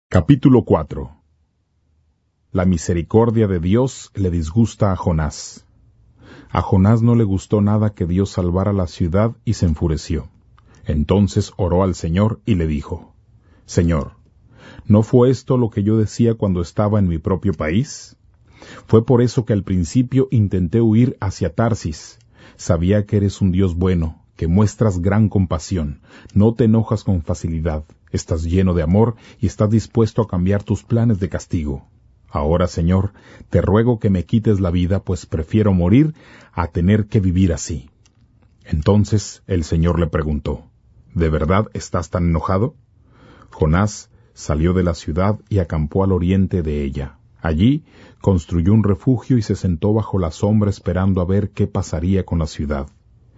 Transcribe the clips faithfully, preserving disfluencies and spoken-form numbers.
Capítulo cuatro. La misericordia de Dios le disgusta a Jonás. A Jonás no le gustó nada que Dios salvara la ciudad y se enfureció. Entonces oró al Señor y le dijo: Señor, ¿no fue esto lo que yo decía cuando estaba en mi propio país? Fue por eso que al principio intenté huir hacia Tarsis. Sabía que eres un Dios bueno, que muestras gran compasión, no te enojas con facilidad, estás lleno de amor y estás dispuesto a cambiar tus planes de castigo. Ahora, Señor, te ruego que me quites la vida, pues prefiero morir a tener que vivir así. Entonces el Señor le preguntó: ¿De verdad estás tan enojado? Jonás salió de la ciudad y acampó al oriente de ella. Allí construyó un refugio y se sentó bajo la sombra esperando a ver qué pasaría con la ciudad.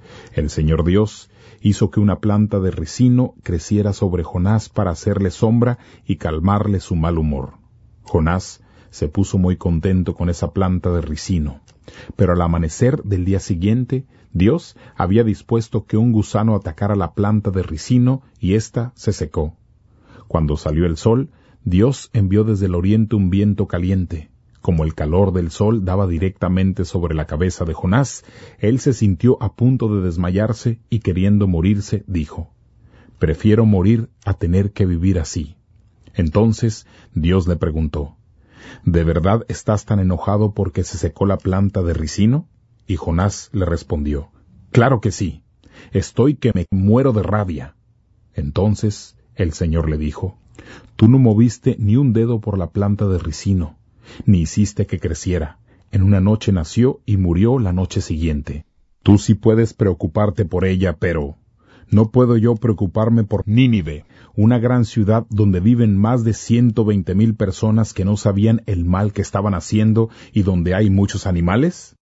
El Señor Dios hizo que una planta de ricino creciera sobre Jonás para hacerle sombra y calmarle su mal humor. Jonás se puso muy contento con esa planta de ricino. Pero al amanecer del día siguiente, Dios había dispuesto que un gusano atacara la planta de ricino y ésta se secó. Cuando salió el sol, Dios envió desde el oriente un viento caliente. Como el calor del sol daba directamente sobre la cabeza de Jonás, él se sintió a punto de desmayarse y queriendo morirse, dijo: «Prefiero morir a tener que vivir así». Entonces Dios le preguntó: «¿De verdad estás tan enojado porque se secó la planta de ricino?» Y Jonás le respondió: «Claro que sí, estoy que me muero de rabia». Entonces el Señor le dijo: «Tú no moviste ni un dedo por la planta de ricino, ni hiciste que creciera. En una noche nació y murió la noche siguiente. Tú sí puedes preocuparte por ella, pero ¿no puedo yo preocuparme por Nínive, una gran ciudad donde viven más de ciento veinte mil personas que no sabían el mal que estaban haciendo y donde hay muchos animales?